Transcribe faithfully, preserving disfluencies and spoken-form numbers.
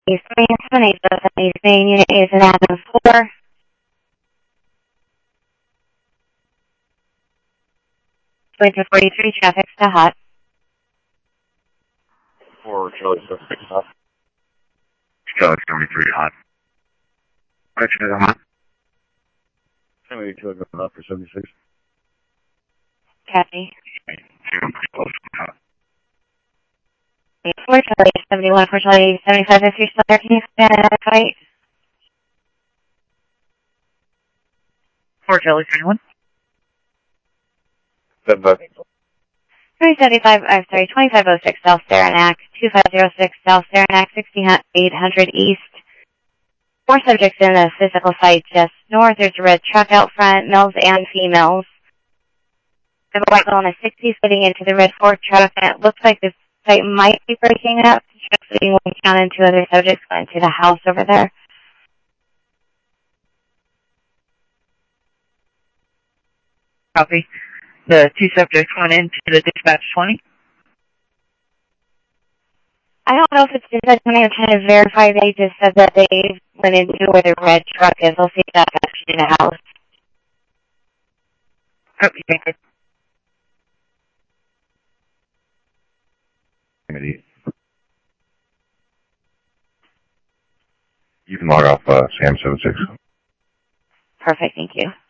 East three and seven eight zero seven East Main, Unit A is in Athens four. Going to forty-three, traffic to hot. four, Charlie seventy-six hot. Charlie seventy-three hot. Actually, I'm hot. seventy-two going up for seventy-six. Copy. Two, pretty close to hot. four, Charlie seventy-one, four, Charlie seventy-five, if you're still there, can you stand another fight? four, Charlie seventy-one. seven five. three seventy-five, I'm sorry, twenty-five oh six South Saranac, two five zero six South Saranac, sixty-eight hundred East. Four subjects in a physical fight just north. There's a red truck out front, males and females. I have a white girl in the sixties getting into the red Ford truck, and it looks like this fight might be breaking up. Truck's leading one count and two other subjects went into the house over there. Copy. The two subjects went into the dispatch twenty. I don't know if it's dispatch twenty or trying to verify. They just said that they went into where the red truck is. I'll see if that's actually in the house. Copy. Thank you. You can log off uh, Sam seventy-six. Perfect, thank you.